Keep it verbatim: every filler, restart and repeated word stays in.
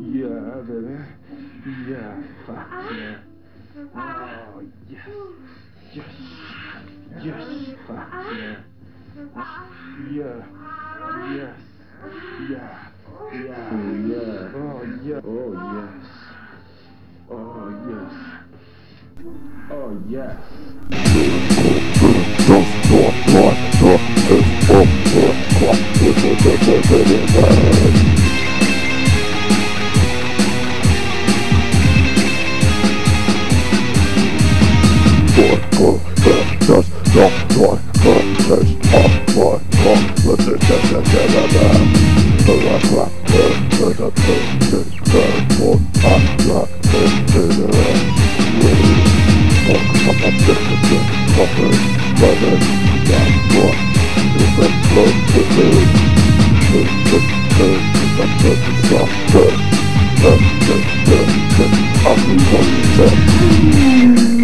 Yeah, baby. Yeah, fuck yeah. Oh, yes. Yes. Yes, fuck yeah. Yeah. Yes. Yeah. Yeah. Oh, yeah. Oh, yeah. Oh, yes. Oh, yes. Oh, yes. Just don't want to taste of my heart. Let's just get together. The last lap, there's a business careful. I'm not into the rest. Talk about discipline, suffering, living. That's what is the close to me. It's the thing that's the softer. That's the thing I'll be going to